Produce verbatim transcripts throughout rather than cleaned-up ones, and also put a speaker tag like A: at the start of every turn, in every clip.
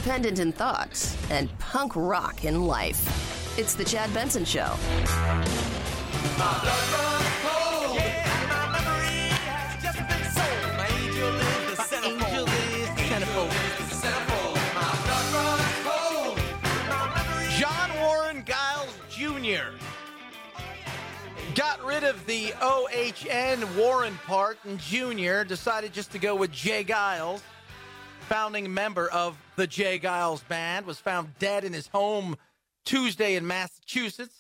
A: independent in thought, and punk rock in life. It's the Chad Benson Show.
B: My blood runs cold. Yeah, my memory has just been sold. My angel is the centerfold. Angel is the centerfold. My blood runs cold. My memory.
C: John Warren Giles Junior got rid of the O H N Warren part, and Junior decided just to go with Jay Giles. Founding member of the Jay Giles Band, was found dead in his home Tuesday in Massachusetts.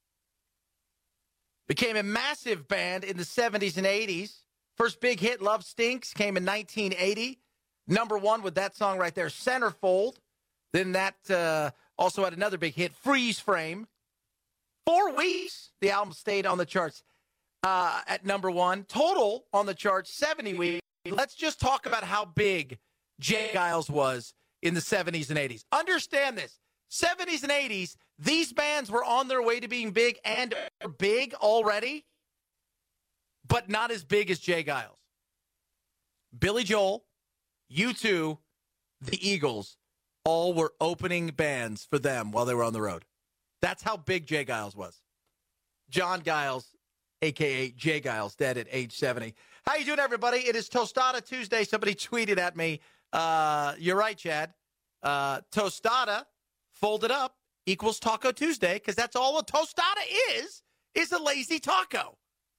C: Became a massive band in the seventies and eighties. First big hit, Love Stinks, came in nineteen eighty. Number one with that song right there, Centerfold. Then that uh, also had another big hit, Freeze Frame. Four weeks, the album stayed on the charts uh, at number one. Total on the charts, seventy weeks. Let's just talk about how big Jay Giles was in the seventies and eighties. Understand this. seventies and eighties, these bands were on their way to being big and are big already, but not as big as Jay Giles. Billy Joel, U two, the Eagles, all were opening bands for them while they were on the road. That's how big Jay Giles was. John Giles, a k a. Jay Giles, dead at age seventy. How you doing, everybody? It is Tostada Tuesday. Somebody tweeted at me. Uh, you're right, Chad. Uh, tostada folded up equals Taco Tuesday, because that's all a tostada is, is a lazy taco.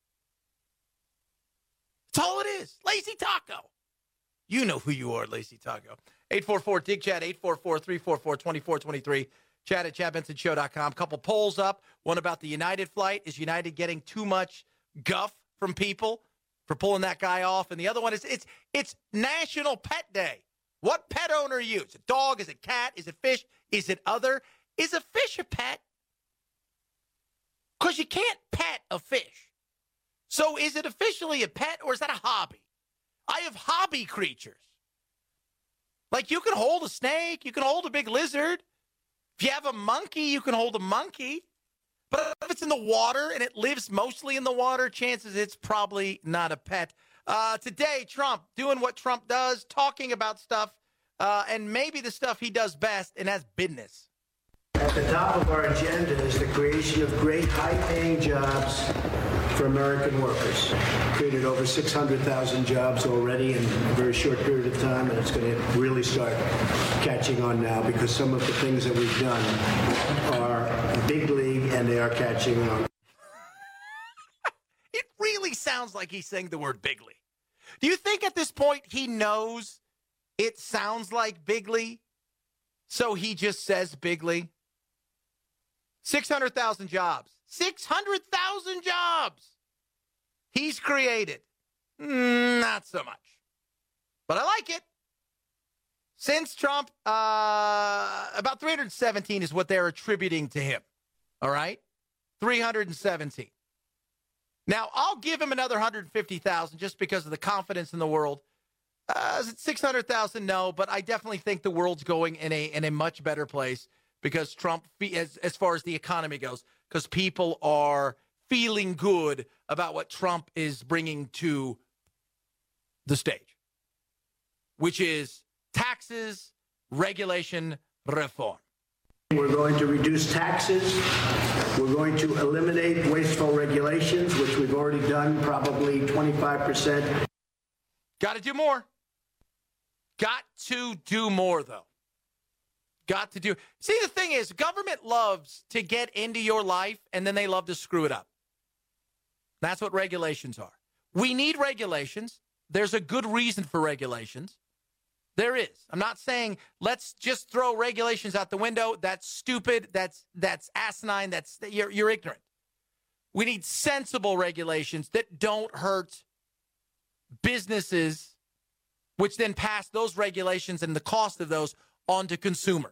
C: That's all it is, lazy taco. You know who you are, lazy taco. eight four four, D I G, Chad, eight four four, three four four, two four two three. Chad at chad benson show dot com. Couple polls up. One about the United flight. Is United getting too much guff from people for pulling that guy off? And the other one is it's it's National Pet Day. What pet owner are you? Is it dog? Is it cat? Is it fish? Is it other? Is a fish a pet? Because you can't pet a fish. So is it officially a pet, or is that a hobby? I have hobby creatures. Like, you can hold a snake. You can hold a big lizard. If you have a monkey, you can hold a monkey. But if it's in the water and it lives mostly in the water, chances it's probably not a pet. Uh, today, Trump doing what Trump does, talking about stuff, uh, and maybe the stuff he does best, and that's business.
D: At the top of our agenda is the creation of great high-paying jobs for American workers. Created over six hundred thousand jobs already in a very short period of time, and it's going to really start catching on now because some of the things that we've done are big league and they are catching on.
C: It really sounds like he's saying the word bigly. Do you think at this point he knows it sounds like bigly, so he just says bigly? six hundred thousand jobs. six hundred thousand jobs he's created. Mm, not so much. But I like it. Since Trump, uh, about three hundred seventeen is what they're attributing to him. All right? three hundred seventeen. Now, I'll give him another one hundred fifty thousand just because of the confidence in the world. Uh, is it six hundred thousand? No, but I definitely think the world's going in a in a much better place because Trump, as, as far as the economy goes, because people are feeling good about what Trump is bringing to the stage, which is taxes, regulation, reform.
D: We're going to reduce taxes. We're going to eliminate wasteful regulations, which we've already done, probably twenty-five percent.
C: Got to do more. Got to do more, though. Got to do. See, the thing is, government loves to get into your life, and then they love to screw it up. That's what regulations are. We need regulations. There's a good reason for regulations. There is. I'm not saying let's just throw regulations out the window. That's stupid. That's that's asinine. That's you're you're ignorant. We need sensible regulations that don't hurt businesses, which then pass those regulations and the cost of those on to consumers.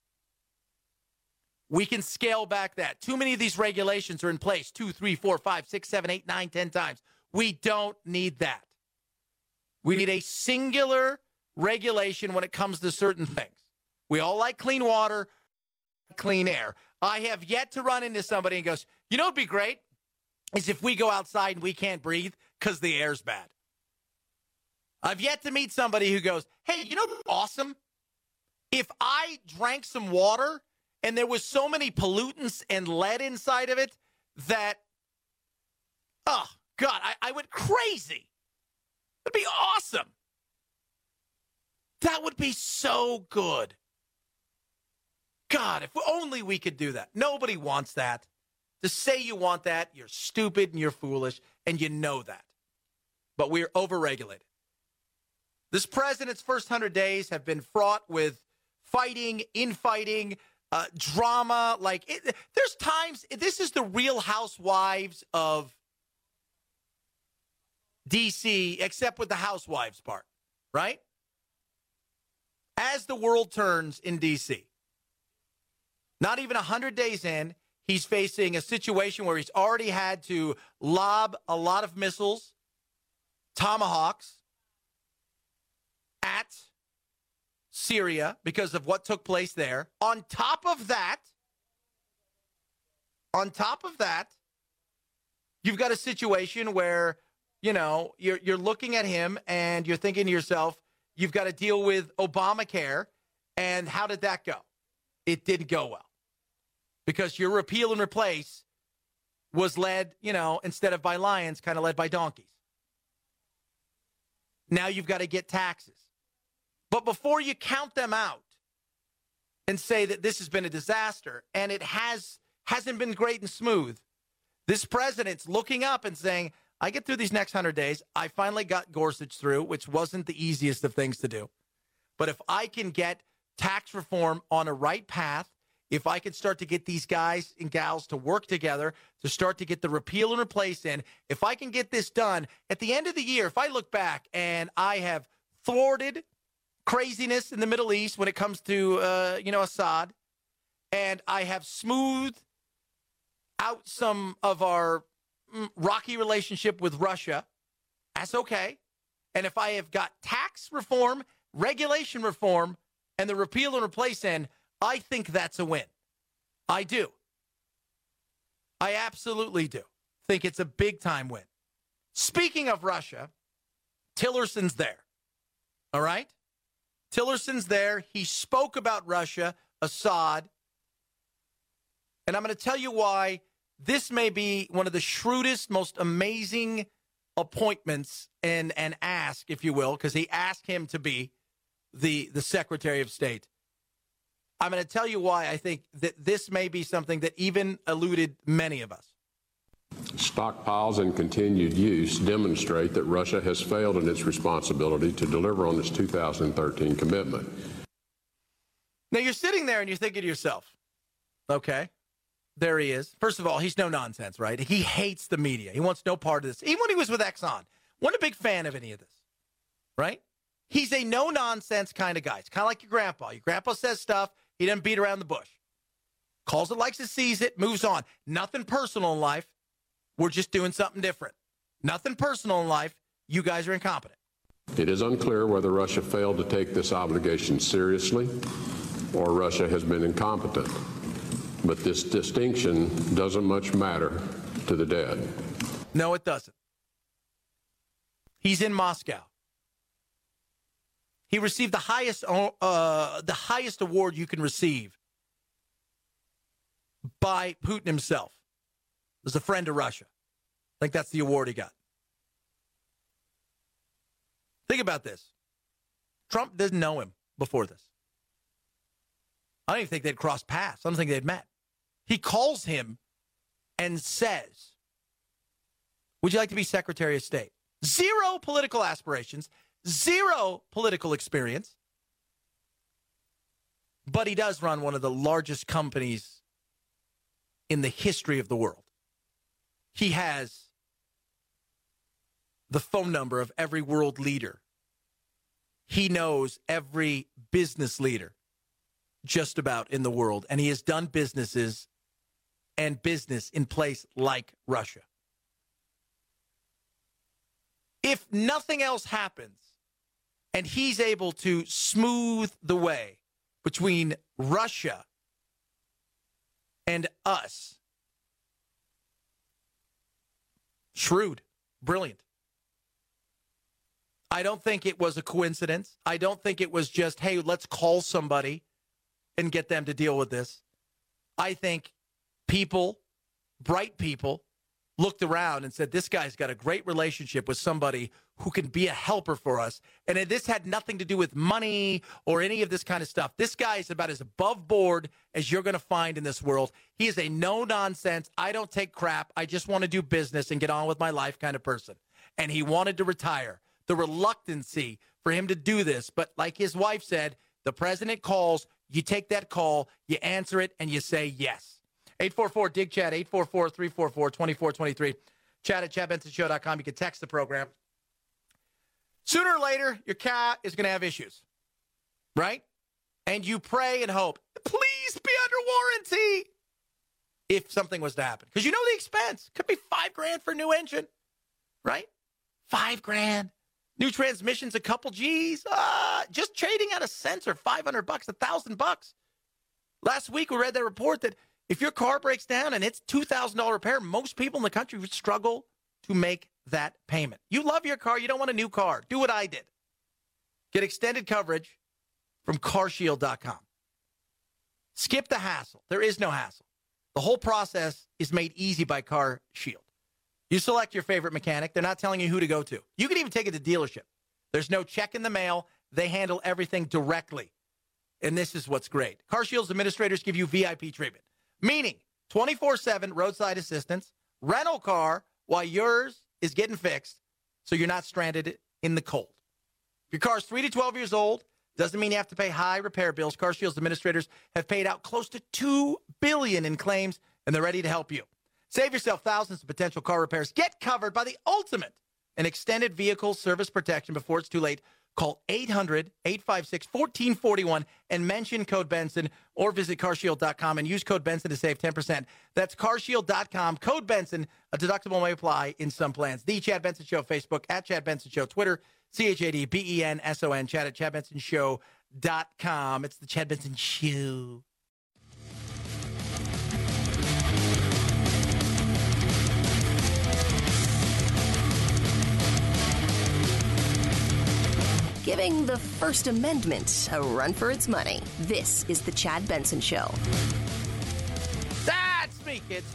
C: We can scale back that. Too many of these regulations are in place two, three, four, five, six, seven, eight, nine, ten times. We don't need that. We need a singular regulation when it comes to certain things. We all like clean water, clean air. I have yet to run into somebody and goes, you know what'd be great is if we go outside and we can't breathe because the air's bad. I've yet to meet somebody who goes, hey, you know what's awesome If I drank some water and there was so many pollutants and lead inside of it that, oh, God, I, I went crazy. That'd be awesome. That would be so good. God, if only we could do that. Nobody wants that. To say you want that, you're stupid and you're foolish, and you know that. But we're overregulated. This president's first one hundred days have been fraught with fighting, infighting, uh, drama. Like, it, there's times, this is the Real Housewives of D C, except with the housewives part, right? As the world turns in D C, not even one hundred days in, he's facing a situation where he's already had to lob a lot of missiles, tomahawks, at Syria because of what took place there. On top of that, on top of that, you've got a situation where, you know, you're you're looking at him and you're thinking to yourself, you've got to deal with Obamacare, and how did that go? It didn't go well. Because your repeal and replace was led, you know, instead of by lions, kind of led by donkeys. Now you've got to get taxes. But before you count them out and say that this has been a disaster, and it has, hasn't been great and smooth, this president's looking up and saying, I get through these next one hundred days. I finally got Gorsuch through, which wasn't the easiest of things to do. But if I can get tax reform on a right path, if I can start to get these guys and gals to work together, to start to get the repeal and replace in, if I can get this done, at the end of the year, if I look back and I have thwarted craziness in the Middle East when it comes to, uh, you know, Assad, and I have smoothed out some of our mm, rocky relationship with Russia, that's okay. And if I have got tax reform, regulation reform, and the repeal and replace in, I think that's a win. I do. I absolutely do. Think it's a big-time win. Speaking of Russia, Tillerson's there. All right? Tillerson's there. He spoke about Russia, Assad. And I'm going to tell you why this may be one of the shrewdest, most amazing appointments and, and ask, if you will, because he asked him to be the, the Secretary of State. I'm going to tell you why I think that this may be something that even eluded many of us.
E: Stockpiles and continued use demonstrate that Russia has failed in its responsibility to deliver on its two thousand thirteen commitment.
C: Now, you're sitting there and you're thinking to yourself, okay, there he is. First of all, he's no nonsense, right? He hates the media. He wants no part of this. Even when he was with Exxon, wasn't a big fan of any of this, right? He's a no-nonsense kind of guy. It's kind of like your grandpa. Your grandpa says stuff. He doesn't beat around the bush. Calls it, likes it, sees it, moves on. Nothing personal in life. We're just doing something different. Nothing personal in life. You guys are incompetent.
E: It is unclear whether Russia failed to take this obligation seriously or Russia has been incompetent. But this distinction doesn't much matter to the dead.
C: No, it doesn't. He's in Moscow. He received the highest, uh, the highest award you can receive by Putin himself. As a friend of Russia. I think that's the award he got. Think about this. Trump didn't know him before this. I don't even think they'd crossed paths. I don't think they'd met. He calls him and says, would you like to be Secretary of State? Zero political aspirations, zero political experience. But he does run one of the largest companies in the history of the world. He has the phone number of every world leader. He knows every business leader just about in the world. And he has done businesses and business in place like Russia. If nothing else happens and he's able to smooth the way between Russia and us, shrewd, brilliant. I don't think it was a coincidence. I don't think it was just, hey, let's call somebody and get them to deal with this. I think people, bright people, looked around and said, this guy's got a great relationship with somebody who can be a helper for us. And this had nothing to do with money or any of this kind of stuff. This guy is about as above board as you're going to find in this world. He is a no-nonsense, I don't take crap, I just want to do business and get on with my life kind of person. And he wanted to retire. The reluctancy for him to do this, but like his wife said, the president calls, you take that call, you answer it, and you say yes. eight four four, D I G, chat, eight four four, three four four, two four two three. Chat at chad benson show dot com. You can text the program. Sooner or later, your cat is going to have issues, right? And you pray and hope, please be under warranty if something was to happen. Because you know the expense. Could be five grand for a new engine, right? Five grand. New transmissions, a couple G's. Uh, just trading out a sensor, five hundred bucks, a thousand bucks. Last week, we read that report that if your car breaks down and it's two thousand dollars repair, most people in the country would struggle to make that payment. You love your car. You don't want a new car. Do what I did. Get extended coverage from car shield dot com. Skip the hassle. There is no hassle. The whole process is made easy by CarShield. You select your favorite mechanic. They're not telling you who to go to. You can even take it to dealership. There's no check in the mail. They handle everything directly. And this is what's great. CarShield's administrators give you V I P treatment, meaning twenty-four seven roadside assistance, rental car while yours is getting fixed so you're not stranded in the cold. If your car's three to twelve years old, doesn't mean you have to pay high repair bills. CarShield's administrators have paid out close to two billion dollars in claims, and they're ready to help you. Save yourself thousands of potential car repairs. Get covered by the ultimate in extended vehicle service protection before it's too late. Call eight hundred, eight five six, one four four one and mention code Benson, or visit car shield dot com and use code Benson to save ten percent. That's car shield dot com, code Benson. A deductible may apply in some plans. The Chad Benson Show, Facebook, at Chad Benson Show, Twitter, C H A D B E N S O N, chat at chad benson show dot com. It's the Chad Benson Show.
A: Giving the First Amendment a run for its money. This is the Chad Benson Show.
C: That's me, kids.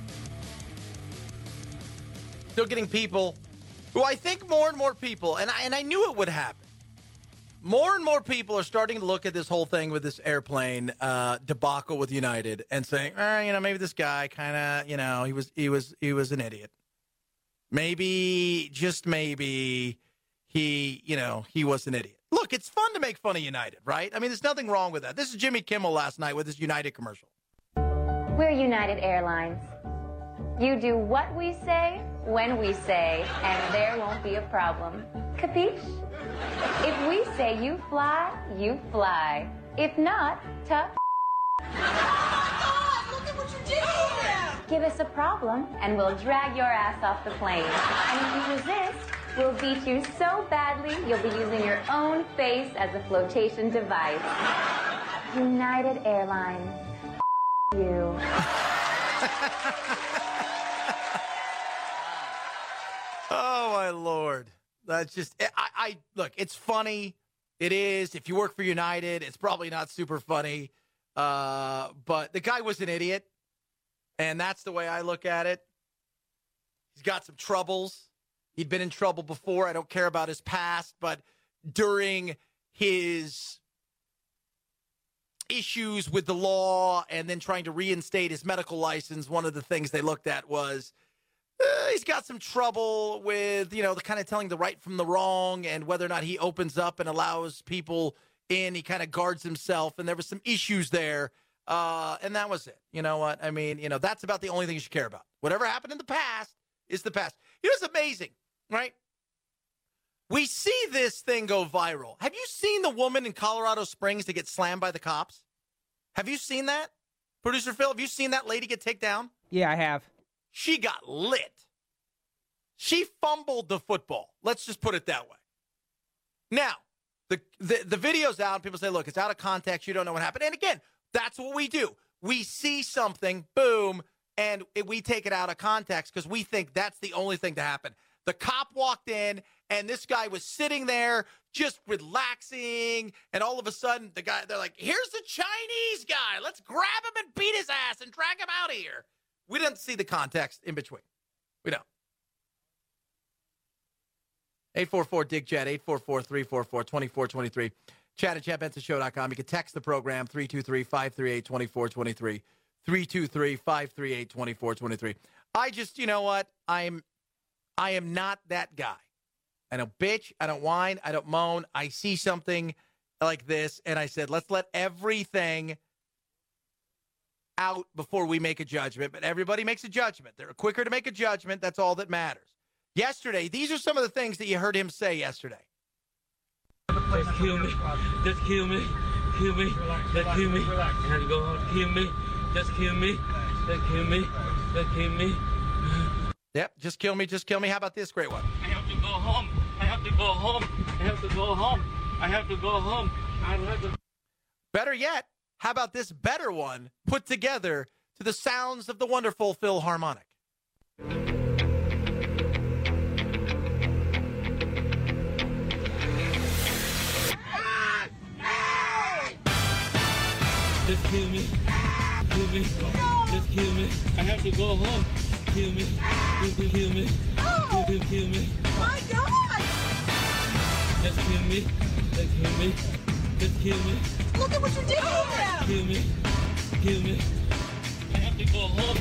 C: Still getting people who I think more and more people, and I, and I knew it would happen. More and more people are starting to look at this whole thing with this airplane uh, debacle with United and saying, eh, you know, maybe this guy kind of, you know, he was he was he was an idiot. Maybe, just maybe, he, you know, he was an idiot. Look, it's fun to make fun of United, right? I mean, there's nothing wrong with that. This is Jimmy Kimmel last night with his United commercial.
F: We're United Airlines. You do what we say, when we say, and there won't be a problem. Capiche? If we say you fly, you fly. If not, tough.
B: Look at what you did!
F: Give us a problem, and we'll drag your ass off the plane. And if you resist, we'll beat you so badly, you'll be using your own face as a flotation device. United Airlines. You.
C: Oh, my Lord. That's just, I, I, look, it's funny. It is. If you work for United, it's probably not super funny. Uh, but the guy was an idiot. And that's the way I look at it. He's got some troubles. He'd been in trouble before. I don't care about his past. But during his issues with the law and then trying to reinstate his medical license, one of the things they looked at was uh, he's got some trouble with, you know, the kind of telling the right from the wrong and whether or not he opens up and allows people in. He kind of guards himself, and there was some issues there. Uh, and that was it. You know what? I mean, you know, that's about the only thing you should care about. Whatever happened in the past is the past. You know, it's amazing, right? We see this thing go viral. Have you seen the woman in Colorado Springs that gets slammed by the cops? Have you seen that? Producer Phil, have you seen that lady get taken down?
G: Yeah, I have.
C: She got lit. She fumbled the football. Let's just put it that way. Now, the, the, the video's out. People say, look, it's out of context. You don't know what happened. And again, that's what we do. We see something, boom, and it, we take it out of context because we think that's the only thing to happen. The cop walked in, and this guy was sitting there just relaxing, and all of a sudden, the guy, they're like, here's the Chinese guy. Let's grab him and beat his ass and drag him out of here. We didn't see the context in between. We don't. eight four four, D I G, Chad, eight four four, three four four, two four two three. Chad at chad benson show dot com. You can text the program, three two three, five three eight, two four two three, three two three, five three eight, two four two three. I just, you know what? I'm, I am not that guy. I don't bitch. I don't whine. I don't moan. I see something like this, and I said, let's let everything out before we make a judgment. But everybody makes a judgment. They're quicker to make a judgment. That's all that matters. Yesterday, these are some of the things that you heard him say yesterday.
G: Just kill me. Just kill me. Kill me. Just kill me. I have to go home. Kill me. Just kill me. Just kill me. Just kill me.
C: Yep, just kill me. Just kill me. How about this great one?
G: I have to go home. I have to go home. I have to go home. I have to go home. I have to.
C: Better yet, how about this better one put together to the sounds of the wonderful Philharmonic?
G: Just kill me. Kill me. Just kill me. I have to go home. Kill me. Kill me. Kill me.
H: Oh.
G: Kill, kill me.
H: My God!
G: Just kill me. Just kill me. Just kill me.
H: Look at what you did to him!
G: Kill me. Kill me. I have to go home.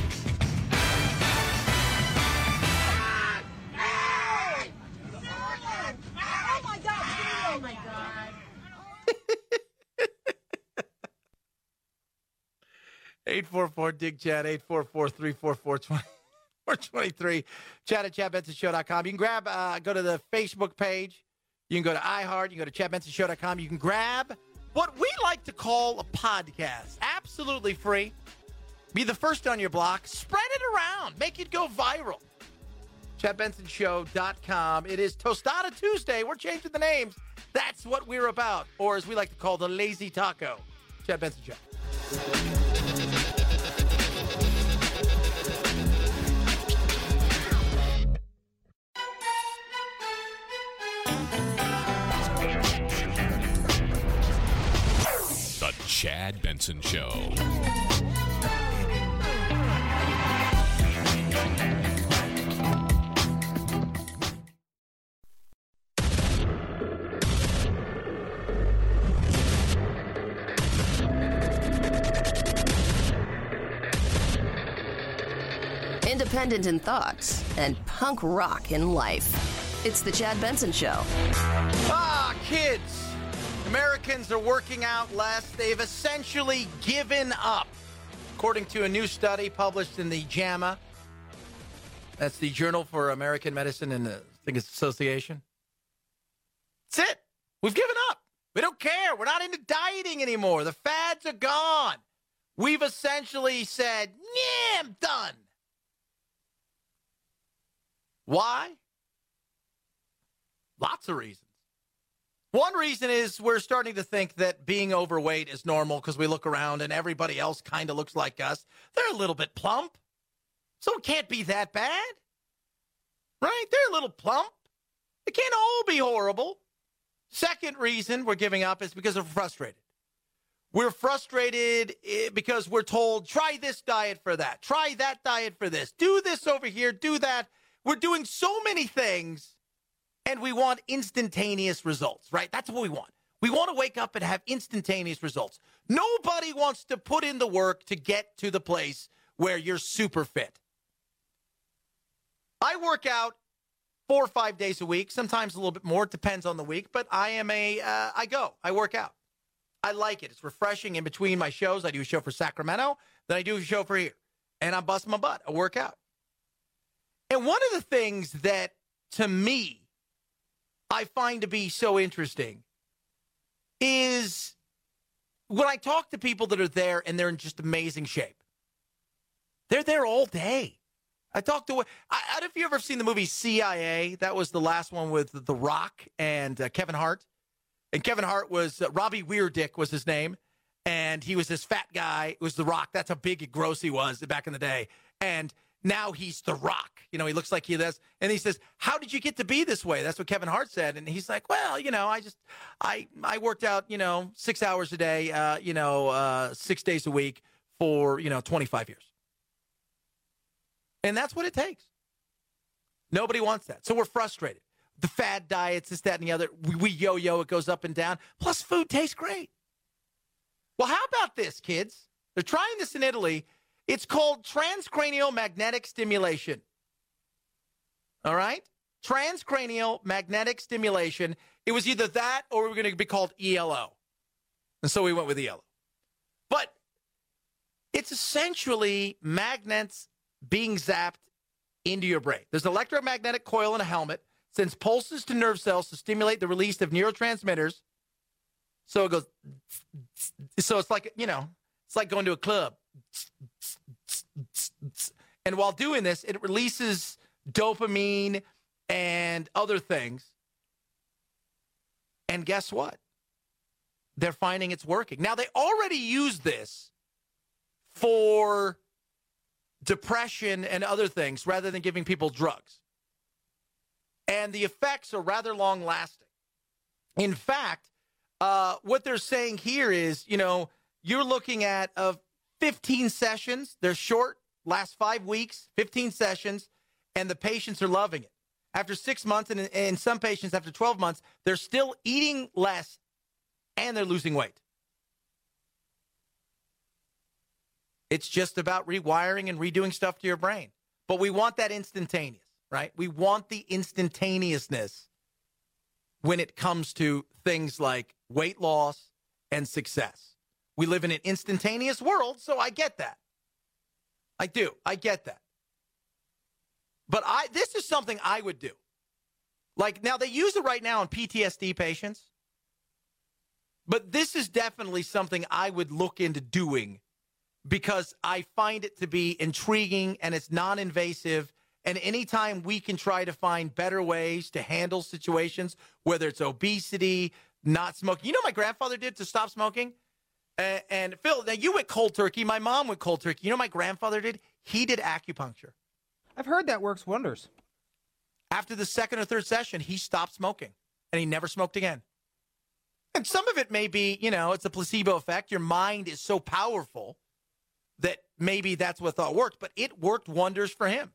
H: Oh my God! Oh my God!
C: eight four four, D I G, Chad, eight four four, three four four, two four two three. Chad at chad benson show dot com. You can grab, uh, go to the Facebook page. You can go to iHeart. You can go to chad benson show dot com. You can grab what we like to call a podcast. Absolutely free. Be the first on your block. Spread it around. Make it go viral. chad benson show dot com. It is Tostada Tuesday. We're changing the names. That's what we're about. Or as we like to call the Lazy Taco. Chad Benson Show.
I: The Chad Benson Show.
A: Independent in thoughts and punk rock in life. It's the Chad Benson Show.
C: Ah, kids. Americans are working out less. They've essentially given up. According to a new study published in the JAMA, that's the Journal for American Medicine and uh, I think it's Association. That's it. We've given up. We don't care. We're not into dieting anymore. The fads are gone. We've essentially said, yeah, I'm done. Why? Lots of reasons. One reason is we're starting to think that being overweight is normal because we look around and everybody else kind of looks like us. They're a little bit plump, so it can't be that bad. Right? They're a little plump. It can't all be horrible. Second reason we're giving up is because we're frustrated. We're frustrated because we're told, try this diet for that. Try that diet for this. Do this over here. Do that. We're doing so many things, and we want instantaneous results, right? That's what we want. We want to wake up and have instantaneous results. Nobody wants to put in the work to get to the place where you're super fit. I work out four or five days a week, sometimes a little bit more. It depends on the week, but I am a, uh, I go. I work out. I like it. It's refreshing in between my shows. I do a show for Sacramento, then I do a show for here, and I'm busting my butt. I work out. And one of the things that, to me, I find to be so interesting is when I talk to people that are there and they're in just amazing shape. They're there all day. I talked to, I, I don't know if you've ever seen the movie C I A. That was the last one with The Rock and uh, Kevin Hart. And Kevin Hart was, uh, Robbie Weirdick was his name. And he was this fat guy. It was The Rock. That's how big and gross he was back in the day. And now he's The Rock. You know, he looks like he does. And he says, how did you get to be this way? That's what Kevin Hart said. And he's like, well, you know, I just, I I worked out, you know, six hours a day, uh, you know, uh, six days a week for, you know, twenty-five years. And that's what it takes. Nobody wants that. So we're frustrated. The fad diets, this, that, and the other. We, we yo-yo, it goes up and down. Plus, food tastes great. Well, how about this, kids? They're trying this in Italy. It's called transcranial magnetic stimulation. All right? Transcranial magnetic stimulation. It was either that or we were going to be called E L O. And so we went with E L O. But it's essentially magnets being zapped into your brain. There's an electromagnetic coil in a helmet, sends pulses to nerve cells to stimulate the release of neurotransmitters. So it goes, so it's like, you know, it's like going to a club. And while doing this, it releases dopamine and other things. And guess what? They're finding it's working. Now, they already use this for depression and other things rather than giving people drugs. And the effects are rather long-lasting. In fact, uh, what they're saying here is, you know, you're looking at uh, fifteen sessions. They're short, last five weeks, fifteen sessions, and the patients are loving it. After six months, and in some patients after twelve months, they're still eating less and they're losing weight. It's just about rewiring and redoing stuff to your brain. But we want that instantaneous, right? We want the instantaneousness when it comes to things like weight loss and success. We live in an instantaneous world, so I get that. I do. I get that. But I this is something I would do. Like, now they use it right now in P T S D patients. But this is definitely something I would look into doing because I find it to be intriguing and it's non-invasive. And anytime we can try to find better ways to handle situations, whether it's obesity, not smoking. You know what my grandfather did to stop smoking? Uh, and Phil, now you went cold turkey. My mom went cold turkey. You know what my grandfather did? He did acupuncture.
J: I've heard that works wonders.
C: After the second or third session, he stopped smoking, and he never smoked again. And some of it may be, you know, it's a placebo effect. Your mind is so powerful that maybe that's what thought worked, but it worked wonders for him.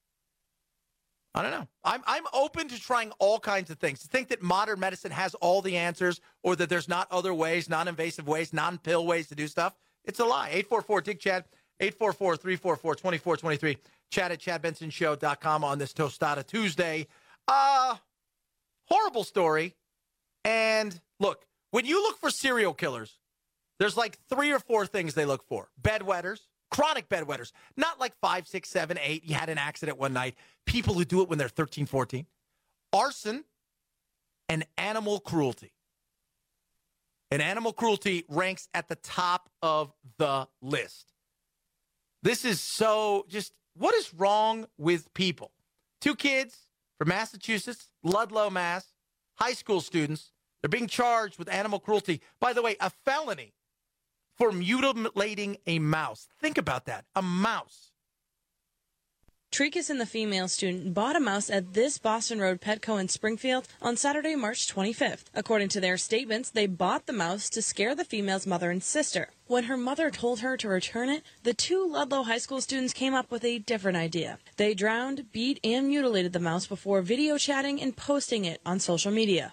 C: I don't know. I'm I'm open to trying all kinds of things. To think that modern medicine has all the answers or that there's not other ways, non-invasive ways, non-pill ways to do stuff, it's a lie. eight four four, D I G, Chad, eight four four, three four four, two four two three. Chad at chad benson show dot com on this Tostada Tuesday. Uh, horrible story. And look, when you look for serial killers, there's like three or four things they look for. Bedwetters, chronic bedwetters. Not like five, six, seven, eight. You had an accident one night. People who do it when they're thirteen, fourteen. Arson and animal cruelty. And animal cruelty ranks at the top of the list. This is so just, what is wrong with people? Two kids from Massachusetts, Ludlow, Mass, high school students. They're being charged with animal cruelty. By the way, a felony for mutilating a mouse. Think about that. A mouse.
K: Tricus and the female student bought a mouse at this Boston Road Petco in Springfield on Saturday, March twenty-fifth. According to their statements, they bought the mouse to scare the female's mother and sister. When her mother told her to return it, the two Ludlow high school students came up with a different idea. They drowned, beat, and mutilated the mouse before video chatting and posting it on social media.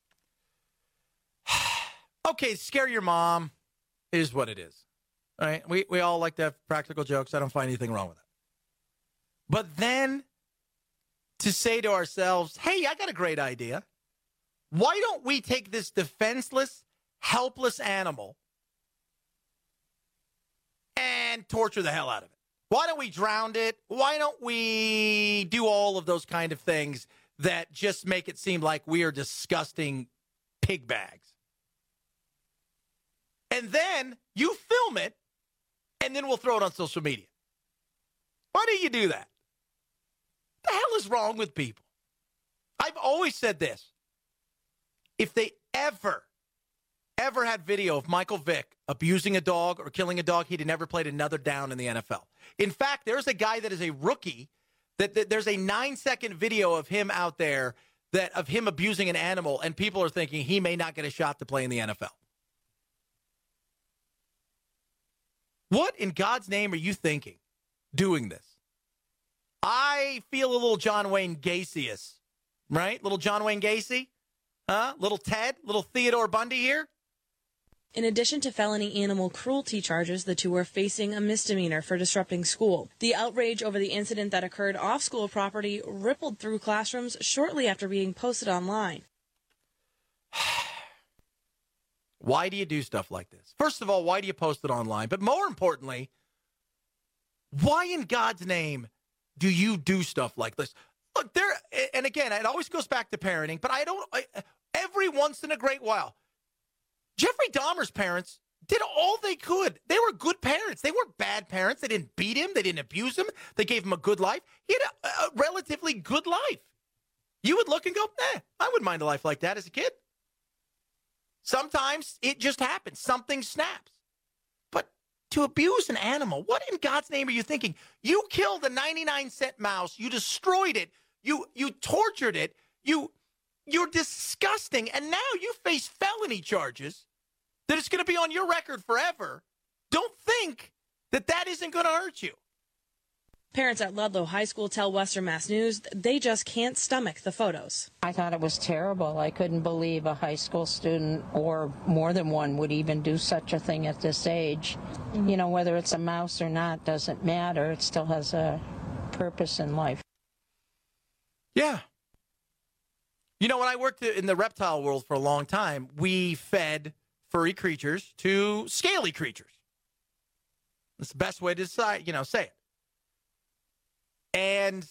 C: Okay, scare your mom is what it is. All right? We, we all like to have practical jokes. I don't find anything wrong with it. But then to say to ourselves, hey, I got a great idea. Why don't we take this defenseless, helpless animal and torture the hell out of it? Why don't we drown it? Why don't we do all of those kind of things that just make it seem like we are disgusting pig bags? And then you film it, and then we'll throw it on social media. Why do you do that? What the hell is wrong with people? I've always said this. If they ever ever had video of Michael Vick abusing a dog or killing a dog, he'd have never played another down in the N F L. In fact, there's a guy that is a rookie that, that there's a nine-second video of him out there that of him abusing an animal, and people are thinking he may not get a shot to play in the N F L. What in God's name are you thinking doing this? I feel a little John Wayne Gacy-ious, right? Little John Wayne Gacy? Huh? Little Ted? Little Theodore Bundy here?
K: In addition to felony animal cruelty charges, the two are facing a misdemeanor for disrupting school. The outrage over the incident that occurred off school property rippled through classrooms shortly after being posted online.
C: Why do you do stuff like this? First of all, why do you post it online? But more importantly, why in God's name do you do stuff like this? Look, there, and again, it always goes back to parenting, but I don't, I, every once in a great while, Jeffrey Dahmer's parents did all they could. They were good parents. They weren't bad parents. They didn't beat him. They didn't abuse him. They gave him a good life. He had a, a relatively good life. You would look and go, eh, I wouldn't mind a life like that as a kid. Sometimes it just happens. Something snaps. But to abuse an animal, what in God's name are you thinking? You killed a ninety-nine cent mouse. You destroyed it. You you tortured it. You, you're disgusting. And now you face felony charges that it's going to be on your record forever. Don't think that that isn't going to hurt you.
K: Parents at Ludlow High School tell Western Mass News they just can't stomach the photos.
L: I thought it was terrible. I couldn't believe a high school student or more than one would even do such a thing at this age. You know, whether it's a mouse or not doesn't matter. It still has a purpose in life.
C: Yeah. You know, when I worked in the reptile world for a long time, we fed furry creatures to scaly creatures. That's the best way to decide, you know, say it. And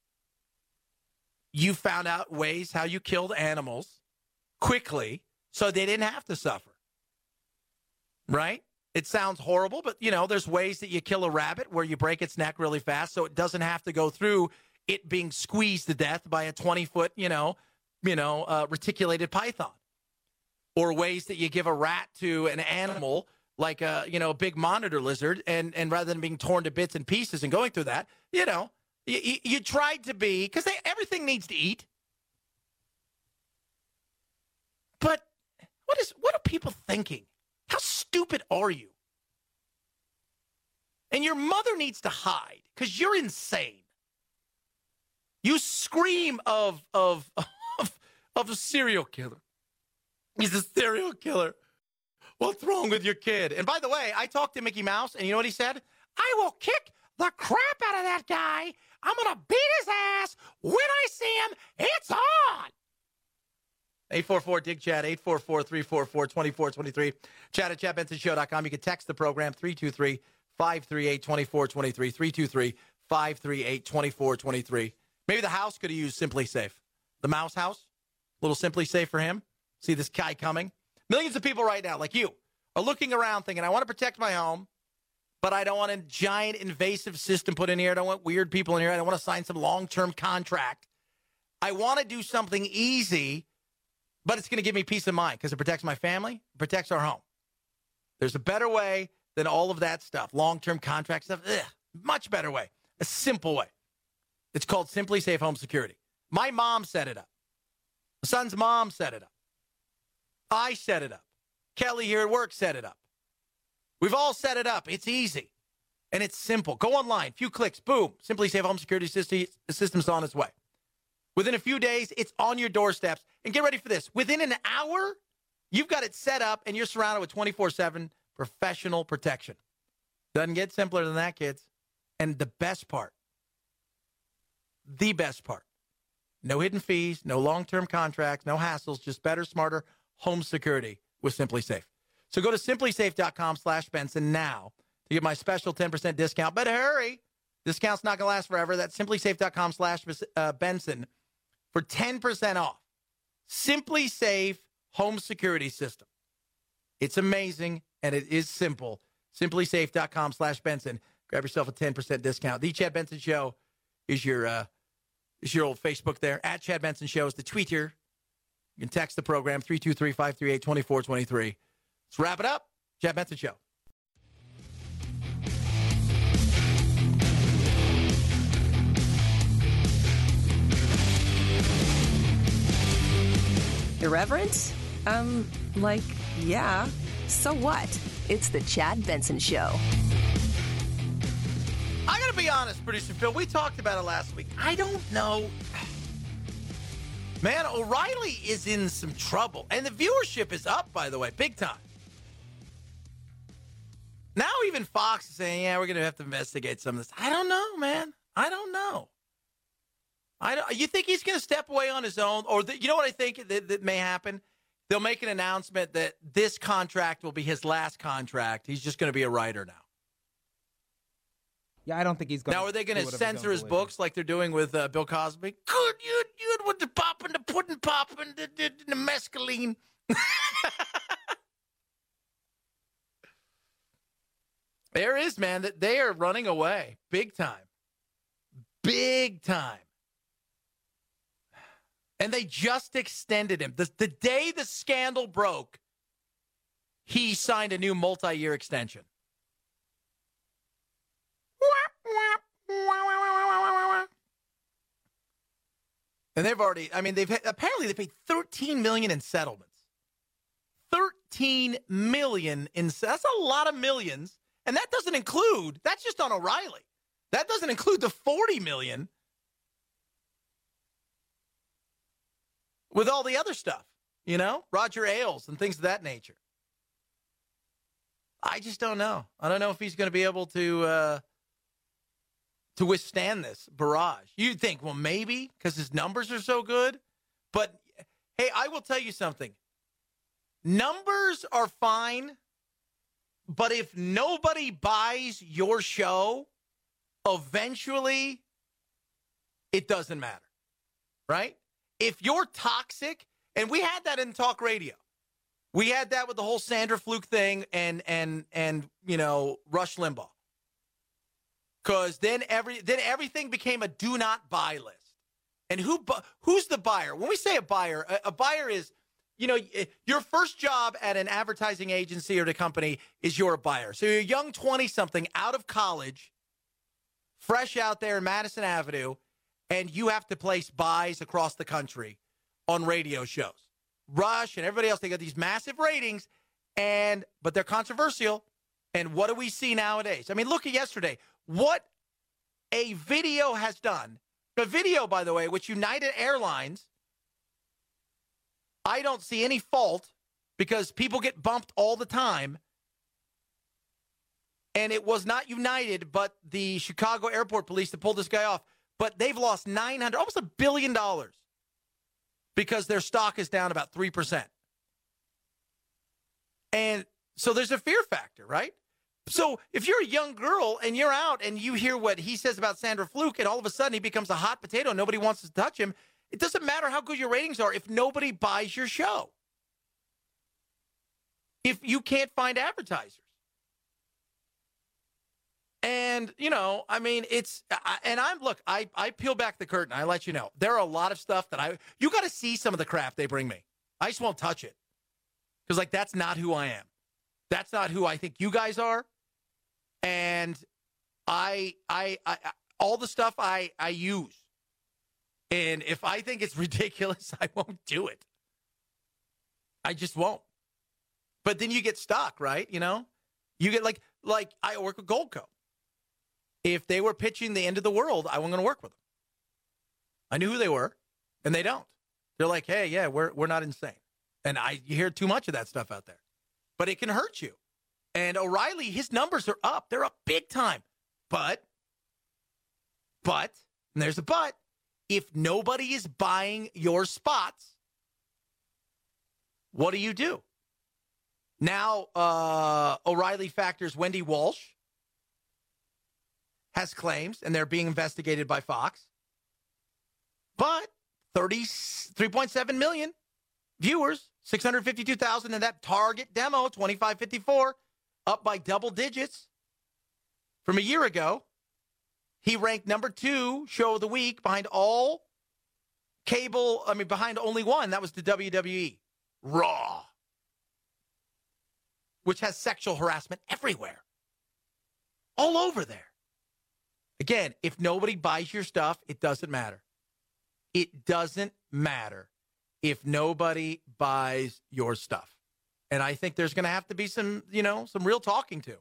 C: you found out ways how you killed animals quickly so they didn't have to suffer. Right? It sounds horrible, but, you know, there's ways that you kill a rabbit where you break its neck really fast so it doesn't have to go through it being squeezed to death by a twenty-foot, you know, you know, uh, reticulated python. Or ways that you give a rat to an animal like a, you know, a big monitor lizard, and, and rather than being torn to bits and pieces and going through that, you know, You, you, you tried to be, because everything needs to eat. But what is what are people thinking? How stupid are you? And your mother needs to hide because you're insane. You scream of of of, of a serial killer. He's a serial killer. What's wrong with your kid? And by the way, I talked to Mickey Mouse, and you know what he said? I will kick the crap out of that guy. I'm going to beat his ass when I see him. It's on. eight four four, D I G, chat, eight four four, three four four, two four two three. Chat at chad benson show dot com. You can text the program, three two three, five three eight, two four two three, three two three, five three eight, two four two three. Maybe the house could have used Simply Safe. The Mouse house, a little Simply Safe for him. See this guy coming. Millions of people right now, like you, are looking around thinking, I want to protect my home, but I don't want a giant invasive system put in here. I don't want weird people in here. I don't want to sign some long-term contract. I want to do something easy, but it's going to give me peace of mind because it protects my family, it protects our home. There's a better way than all of that stuff, long-term contract stuff. Ugh, much better way, a simple way. It's called Simply Safe Home Security. My mom set it up. My son's mom set it up. I set it up. Kelly here at work set it up. We've all set it up. It's easy. And it's simple. Go online. Few clicks. Boom. Simply Safe Home Security System's on its way. Within a few days, it's on your doorsteps. And get ready for this. Within an hour, you've got it set up and you're surrounded with twenty-four seven professional protection. Doesn't get simpler than that, kids. And the best part, the best part, no hidden fees, no long-term contracts, no hassles, just better, smarter home security with Simply Safe. So go to simply safe dot com slash Benson now to get my special ten percent discount. But hurry, discount's not going to last forever. That's simply safe dot com slash Benson for ten percent off. Simply Safe Home Security System. It's amazing, and it is simple. simply safe dot com slash Benson. Grab yourself a ten percent discount. The Chad Benson Show is your, uh, is your old Facebook there. At Chad Benson Show is the tweet here. You can text the program, three two three, five three eight, two four two three. Let's wrap it up. Chad Benson Show.
A: Irreverent? Um, like, yeah. So what? It's the Chad Benson Show.
C: I got to be honest, Producer Phil. We talked about it last week. I don't know. Man, O'Reilly is in some trouble. And the viewership is up, by the way, big time. Now even Fox is saying, yeah, we're going to have to investigate some of this. I don't know, man. I don't know. I don't, you think he's going to step away on his own? Or the, you know what I think that, that may happen? They'll make an announcement that this contract will be his last contract. He's just going to be a writer now.
J: Yeah, I don't think he's going to.
C: Now, are they going to censor his books like they're doing with uh, Bill Cosby? Good, you, you with the popping, the pudding popping, the, the, the mescaline. There is, man, that they are running away big time. Big time. And they just extended him. The, the day the scandal broke, he signed a new multi-year extension. And they've already, I mean, they've apparently they paid thirteen million dollars in settlements. thirteen million dollars in, that's a lot of millions. And that doesn't include, that's just on O'Reilly. That doesn't include the forty million dollars with all the other stuff, you know, Roger Ailes and things of that nature. I just don't know. I don't know if he's going to be able to uh, to withstand this barrage. You'd think, well, maybe because his numbers are so good. But, hey, I will tell you something. Numbers are fine, but if nobody buys your show, eventually it doesn't matter, right? If you're toxic, and we had that in talk radio. We had that with the whole Sandra Fluke thing and and and you know Rush Limbaugh. Because then every then everything became a do not buy list. And who who's the buyer? When we say a buyer, a, a buyer is, you know, your first job at an advertising agency or the company is you're a buyer. So you're a young twenty-something out of college, fresh out there in Madison Avenue, and you have to place buys across the country on radio shows. Rush and everybody else, they got these massive ratings, and but they're controversial. And what do we see nowadays? I mean, look at yesterday. What a video has done. A video, by the way, which United Airlines, I don't see any fault because people get bumped all the time. And it was not United, but the Chicago Airport Police that pulled this guy off. But they've lost nine hundred, almost a billion dollars because their stock is down about three percent. And so there's a fear factor, right? So if you're a young girl and you're out and you hear what he says about Sandra Fluke and all of a sudden he becomes a hot potato and nobody wants to touch him, it doesn't matter how good your ratings are if nobody buys your show. If you can't find advertisers. And, you know, I mean, it's, I, and I'm, look, I, I peel back the curtain. I let you know. There are a lot of stuff that I, you got to see some of the crap they bring me. I just won't touch it. Because, like, that's not who I am. That's not who I think you guys are. And I, I, I, all the stuff I, I use. And if I think it's ridiculous, I won't do it. I just won't. But then you get stuck, right? You know, you get like, like I work with Goldco. If they were pitching the end of the world, I wasn't going to work with them. I knew who they were, and they don't. They're like, hey, yeah, we're we're not insane. And I you hear too much of that stuff out there. But it can hurt you. And O'Reilly, his numbers are up. They're up big time. But, but, and there's a but, if nobody is buying your spots, what do you do? Now, uh, O'Reilly factors Wendy Walsh has claims, and they're being investigated by Fox. But thirty-three point seven million viewers, six hundred fifty-two thousand in that Target demo, twenty-five fifty-four, up by double digits from a year ago. He ranked number two show of the week behind all cable, I mean, behind only one. That was the W W E. Raw. which has sexual harassment everywhere. All over there. Again, if nobody buys your stuff, it doesn't matter. It doesn't matter if nobody buys your stuff. And I think there's going to have to be some, you know, some real talking to.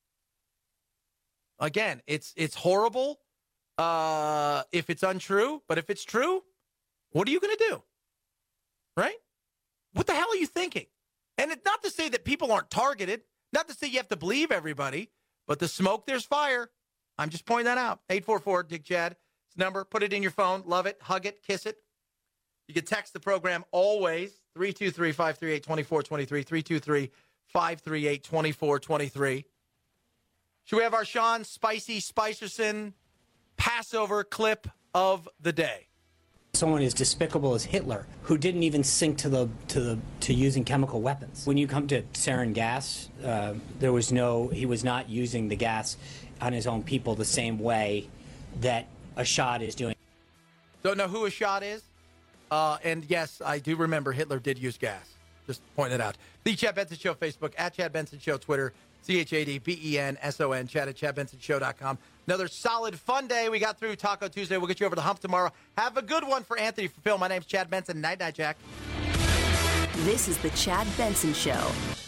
C: Again, it's it's horrible uh, if it's untrue, but if it's true, what are you going to do? Right? What the hell are you thinking? And it's not to say that people aren't targeted, not to say you have to believe everybody, but the smoke, there's fire. I'm just pointing that out. eight four four, Dig Chad. It's the number. Put it in your phone. Love it. Hug it. Kiss it. You can text the program always, three two three, five three eight, two four two three, three two three, five three eight, two four two three. Should we have our Sean Spicy Spicerson Passover clip of the day?
M: Someone as despicable as Hitler, who didn't even sink to the to the to using chemical weapons. When you come to sarin gas, uh, there was no. He was not using the gas on his own people the same way that Assad is doing.
C: Don't know who Assad is? Uh, and yes, I do remember Hitler did use gas. Just pointing it out. The Chad Benson Show Facebook, at Chad Benson Show Twitter, C H A D B E N S O N, Chad at chad benson show dot com. Another solid, fun day. We got through Taco Tuesday. We'll get you over the hump tomorrow. Have a good one for Anthony, for Phil. My name's Chad Benson. Night, night, Jack.
A: This is the Chad Benson Show.